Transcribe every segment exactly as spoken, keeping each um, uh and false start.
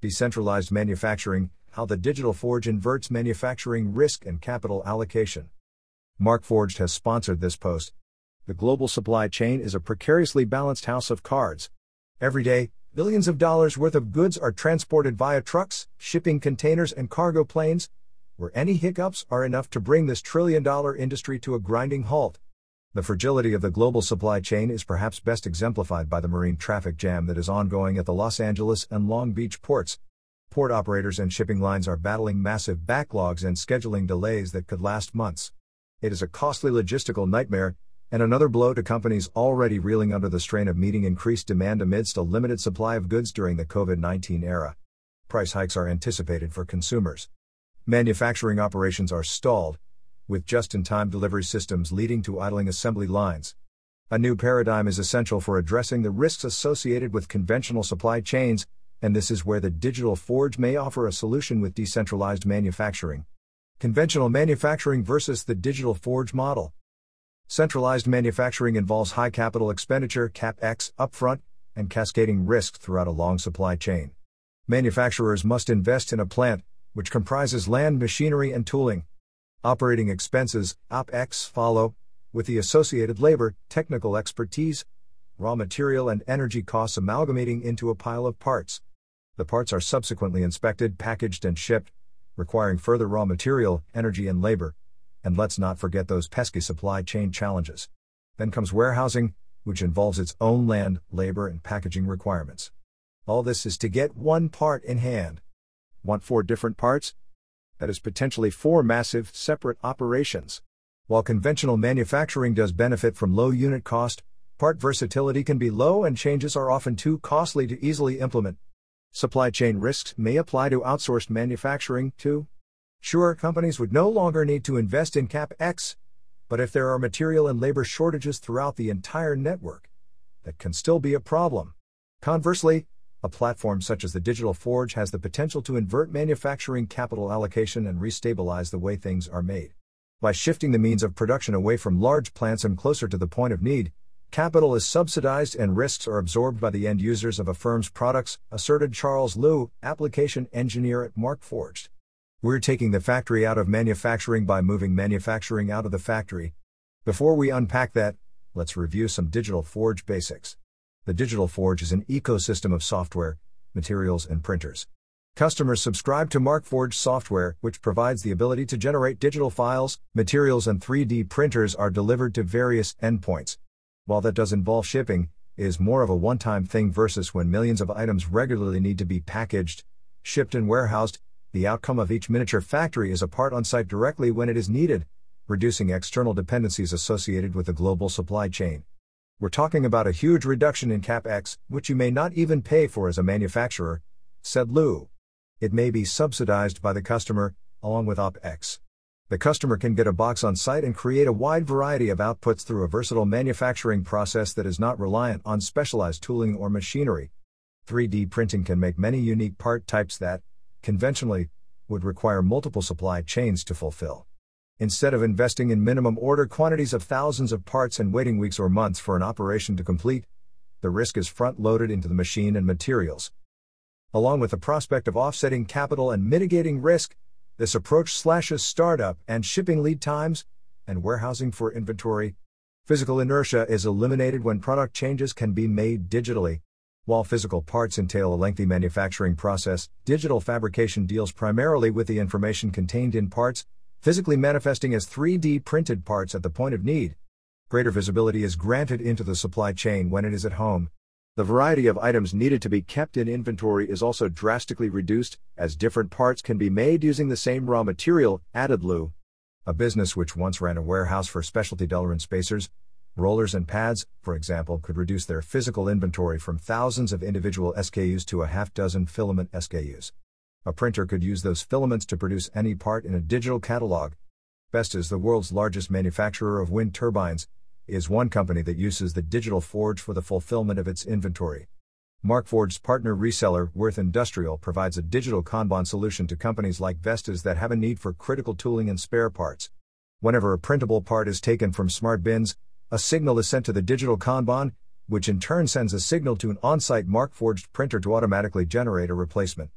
Decentralized manufacturing, how the Digital Forge inverts manufacturing risk and capital allocation. Markforged has sponsored this post. The global supply chain is a precariously balanced house of cards. Every day, billions of dollars worth of goods are transported via trucks, shipping containers and cargo planes, where any hiccups are enough to bring this trillion-dollar industry to a grinding halt. The fragility of the global supply chain is perhaps best exemplified by the marine traffic jam that is ongoing at the Los Angeles and Long Beach ports. Port operators and shipping lines are battling massive backlogs and scheduling delays that could last months. It is a costly logistical nightmare, and another blow to companies already reeling under the strain of meeting increased demand amidst a limited supply of goods during the COVID nineteen era. Price hikes are anticipated for consumers. Manufacturing operations are stalled, with just-in-time delivery systems leading to idling assembly lines. A new paradigm is essential for addressing the risks associated with conventional supply chains, and this is where the Digital Forge may offer a solution with decentralized manufacturing. Conventional manufacturing versus the Digital Forge model. Centralized manufacturing involves high capital expenditure, CapEx, upfront, and cascading risk throughout a long supply chain. Manufacturers must invest in a plant, which comprises land, machinery, and tooling. Operating expenses, OpEx, follow, with the associated labor, technical expertise, raw material and energy costs amalgamating into a pile of parts. The parts are subsequently inspected, packaged, and shipped, requiring further raw material, energy, and labor. And let's not forget those pesky supply chain challenges. Then comes warehousing, which involves its own land, labor, and packaging requirements. All this is to get one part in hand. Want four different parts? That is potentially four massive, separate operations. While conventional manufacturing does benefit from low unit cost, part versatility can be low and changes are often too costly to easily implement. Supply chain risks may apply to outsourced manufacturing, too. Sure, companies would no longer need to invest in CapEx, but if there are material and labor shortages throughout the entire network, that can still be a problem. Conversely, a platform such as the Digital Forge has the potential to invert manufacturing capital allocation and restabilize the way things are made. By shifting the means of production away from large plants and closer to the point of need, capital is subsidized and risks are absorbed by the end users of a firm's products, asserted Charles Liu, application engineer at Markforged. We're taking the factory out of manufacturing by moving manufacturing out of the factory. Before we unpack that, let's review some Digital Forge basics. The Digital Forge is an ecosystem of software, materials, and printers. Customers subscribe to Markforged software, which provides the ability to generate digital files, materials, and three D printers are delivered to various endpoints. While that does involve shipping, it is more of a one-time thing versus when millions of items regularly need to be packaged, shipped, and warehoused. The outcome of each miniature factory is a part on site directly when it is needed, reducing external dependencies associated with the global supply chain. We're talking about a huge reduction in CapEx, which you may not even pay for as a manufacturer, said Liu. It may be subsidized by the customer, along with OpEx. The customer can get a box on site and create a wide variety of outputs through a versatile manufacturing process that is not reliant on specialized tooling or machinery. three D printing can make many unique part types that, conventionally, would require multiple supply chains to fulfill. Instead of investing in minimum order quantities of thousands of parts and waiting weeks or months for an operation to complete, the risk is front-loaded into the machine and materials. Along with the prospect of offsetting capital and mitigating risk, this approach slashes startup and shipping lead times, and warehousing for inventory. Physical inertia is eliminated when product changes can be made digitally. While physical parts entail a lengthy manufacturing process, digital fabrication deals primarily with the information contained in parts, physically manifesting as three D printed parts at the point of need. Greater visibility is granted into the supply chain when it is at home. The variety of items needed to be kept in inventory is also drastically reduced, as different parts can be made using the same raw material, added Liu. A business which once ran a warehouse for specialty Delrin spacers, rollers and pads, for example, could reduce their physical inventory from thousands of individual S K Us to a half dozen filament S K Us. A printer could use those filaments to produce any part in a digital catalog. Vestas, the world's largest manufacturer of wind turbines, is one company that uses the Digital Forge for the fulfillment of its inventory. Markforged's partner reseller, Worth Industrial, provides a digital Kanban solution to companies like Vestas that have a need for critical tooling and spare parts. Whenever a printable part is taken from smart bins, a signal is sent to the digital Kanban, which in turn sends a signal to an on-site Markforged printer to automatically generate a replacement.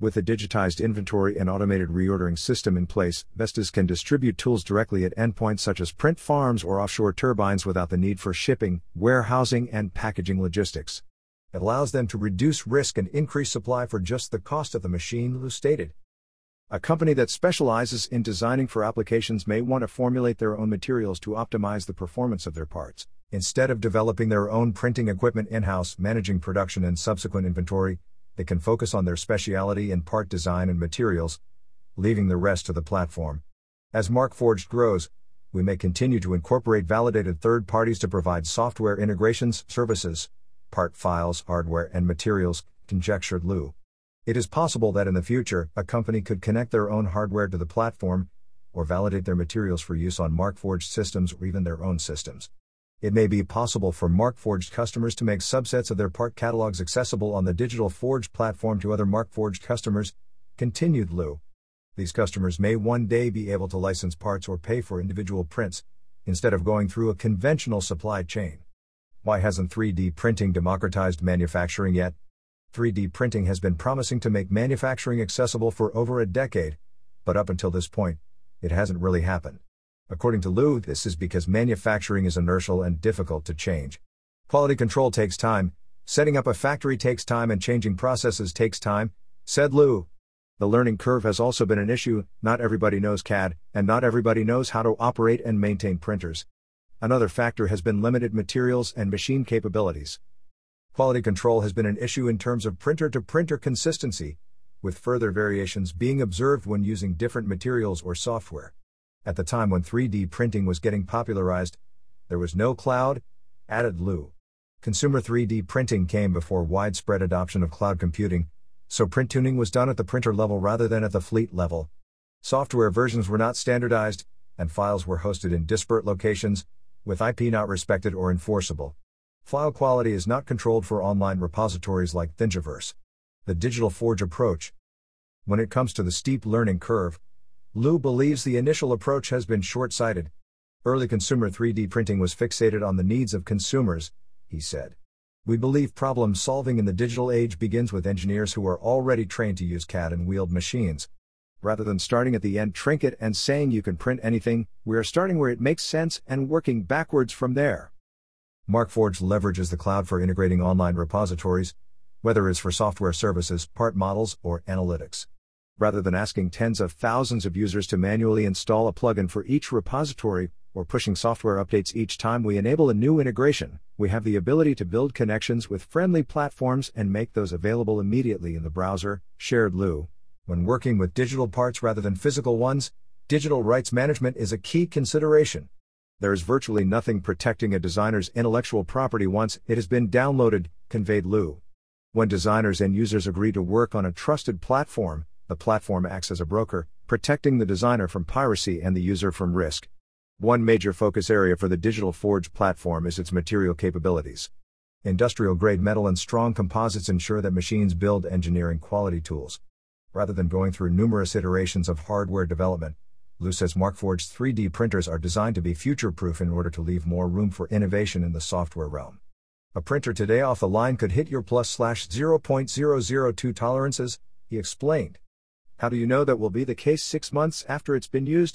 With a digitized inventory and automated reordering system in place, Vestas can distribute tools directly at endpoints such as print farms or offshore turbines without the need for shipping, warehousing, and packaging logistics. It allows them to reduce risk and increase supply for just the cost of the machine, Liu stated. A company that specializes in designing for applications may want to formulate their own materials to optimize the performance of their parts. Instead of developing their own printing equipment in-house, managing production and subsequent inventory, they can focus on their specialty in part design and materials, leaving the rest to the platform. As Markforged grows, we may continue to incorporate validated third parties to provide software integrations, services, part files, hardware, and materials, conjectured Liu. It is possible that in the future, a company could connect their own hardware to the platform, or validate their materials for use on Markforged systems or even their own systems. It may be possible for Markforged customers to make subsets of their part catalogs accessible on the Digital Forge platform to other Markforged customers, continued Liu. These customers may one day be able to license parts or pay for individual prints, instead of going through a conventional supply chain. Why hasn't three D printing democratized manufacturing yet? three D printing has been promising to make manufacturing accessible for over a decade, but up until this point, it hasn't really happened. According to Liu, this is because manufacturing is inertial and difficult to change. Quality control takes time, setting up a factory takes time, and changing processes takes time, said Liu. The learning curve has also been an issue. Not everybody knows C A D, and not everybody knows how to operate and maintain printers. Another factor has been limited materials and machine capabilities. Quality control has been an issue in terms of printer-to-printer consistency, with further variations being observed when using different materials or software. At the time when three D printing was getting popularized, there was no cloud, added Liu. Consumer three D printing came before widespread adoption of cloud computing, so print tuning was done at the printer level rather than at the fleet level. Software versions were not standardized, and files were hosted in disparate locations, with I P not respected or enforceable. File quality is not controlled for online repositories like Thingiverse. The Digital Forge approach. When it comes to the steep learning curve, Liu believes the initial approach has been short-sighted. Early consumer three D printing was fixated on the needs of consumers, he said. We believe problem solving in the digital age begins with engineers who are already trained to use C A D and wheeled machines. Rather than starting at the end trinket and saying you can print anything, we are starting where it makes sense and working backwards from there. Markforged leverages the cloud for integrating online repositories, whether it's for software services, part models, or analytics. Rather than asking tens of thousands of users to manually install a plugin for each repository, or pushing software updates each time we enable a new integration, we have the ability to build connections with friendly platforms and make those available immediately in the browser, shared Liu. When working with digital parts rather than physical ones, digital rights management is a key consideration. There is virtually nothing protecting a designer's intellectual property once it has been downloaded, conveyed Liu. When designers and users agree to work on a trusted platform, the platform acts as a broker, protecting the designer from piracy and the user from risk. One major focus area for the Digital Forge platform is its material capabilities. Industrial-grade metal and strong composites ensure that machines build engineering quality tools. Rather than going through numerous iterations of hardware development, Liu says Markforged's three D printers are designed to be future-proof in order to leave more room for innovation in the software realm. A printer today off the line could hit your plus slash zero point zero zero two tolerances, he explained. How do you know that will be the case six months after it's been used?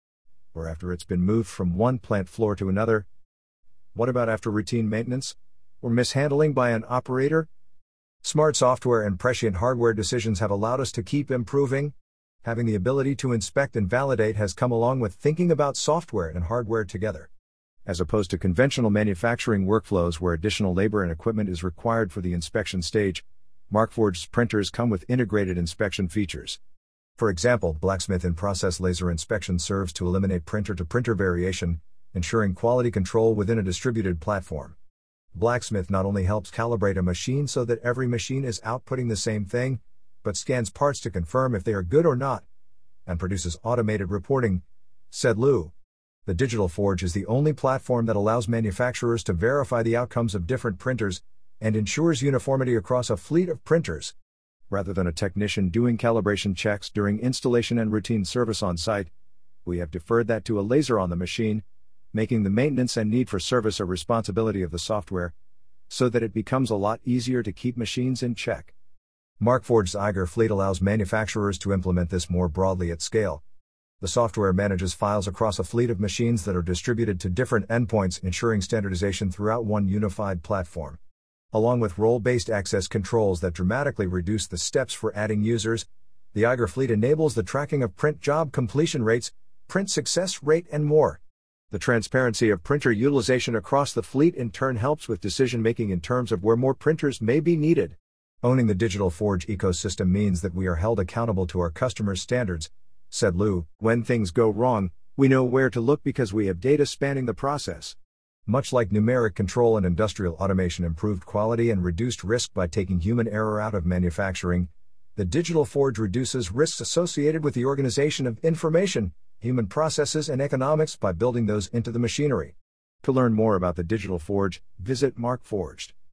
Or after it's been moved from one plant floor to another? What about after routine maintenance? Or mishandling by an operator? Smart software and prescient hardware decisions have allowed us to keep improving. Having the ability to inspect and validate has come along with thinking about software and hardware together. As opposed to conventional manufacturing workflows where additional labor and equipment is required for the inspection stage, Markforged's printers come with integrated inspection features. For example, blacksmith in-process laser inspection serves to eliminate printer-to-printer variation, ensuring quality control within a distributed platform. Blacksmith not only helps calibrate a machine so that every machine is outputting the same thing, but scans parts to confirm if they are good or not, and produces automated reporting, said Liu. The Digital Forge is the only platform that allows manufacturers to verify the outcomes of different printers, and ensures uniformity across a fleet of printers. Rather than a technician doing calibration checks during installation and routine service on site, we have deferred that to a laser on the machine, making the maintenance and need for service a responsibility of the software, so that it becomes a lot easier to keep machines in check. Markforged's Eiger Fleet allows manufacturers to implement this more broadly at scale. The software manages files across a fleet of machines that are distributed to different endpoints, ensuring standardization throughout one unified platform. Along with role-based access controls that dramatically reduce the steps for adding users, the Eiger Fleet enables the tracking of print job completion rates, print success rate, and more. The transparency of printer utilization across the fleet in turn helps with decision-making in terms of where more printers may be needed. Owning the Digital Forge ecosystem means that we are held accountable to our customers' standards, said Lou. When things go wrong, we know where to look because we have data spanning the process. Much like numeric control and industrial automation improved quality and reduced risk by taking human error out of manufacturing, the Digital Forge reduces risks associated with the organization of information, human processes, and economics by building those into the machinery. To learn more about the Digital Forge, visit Markforged.